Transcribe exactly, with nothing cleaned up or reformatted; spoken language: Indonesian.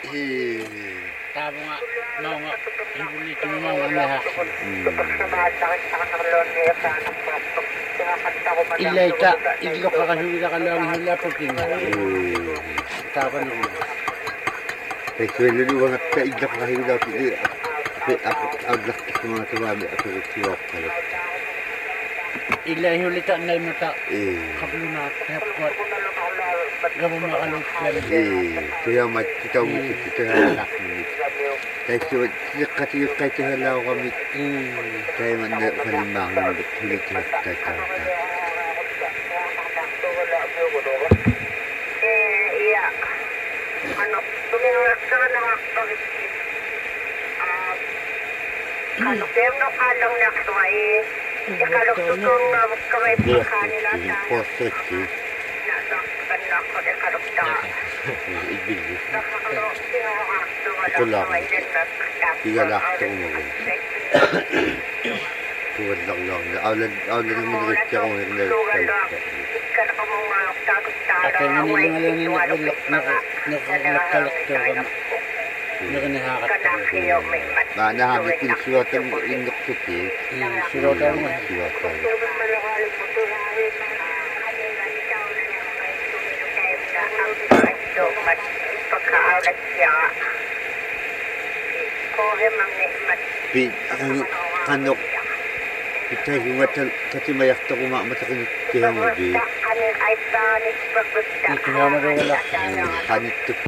Eh. Tabo nga, mau nga, hindi ito mo mga lahat. Ilay ka, iglok ka kasi ka lang hila puting. Tabo naman. Kaya swelo luwang at kaigla ka hila puting. Ako aglak sa mga tumami at siwak ka lang. Ilay hulita na yung mata. Eh. Kaplo na, hapwat. Gawang makalot lang. Eh. Kaya matitaw mo kita halak mo. Kaya suwad, kasi yung kahit halaw kami. Kaya man na kalimbangan mo. Hulit sa kata. Eh, iya. Ano, tuminulak ka na nga pag-isip. Ano, kaya mo kalang naksway. Ikalok tutong kamay pa kanila sa Posesi. nasaktan na ako, ikalok na. Ibigis. Nakakalo, sinakakto, wala Ito lang. kamay din na Tiga lakto mo. Tuwad lang lang. Awlan, awlan mo nagit siya kung hindi nagkalit. Ikan ako mga takot-tara. At ay nanilungalan na nakalak to kami. Nakanahakat ka. Kanakiyo may mat. Ba, nahamit yung suwatan indok suti. Surotan mo. Suwatan. Pagkaalat siya. Kohe mangnimat. Pi, ano, ano, kita hiwat kasi mayak to kumamat sa kanya mo, bi. Kanin ay panis pagbusta. Ito nga magawala. Kanit to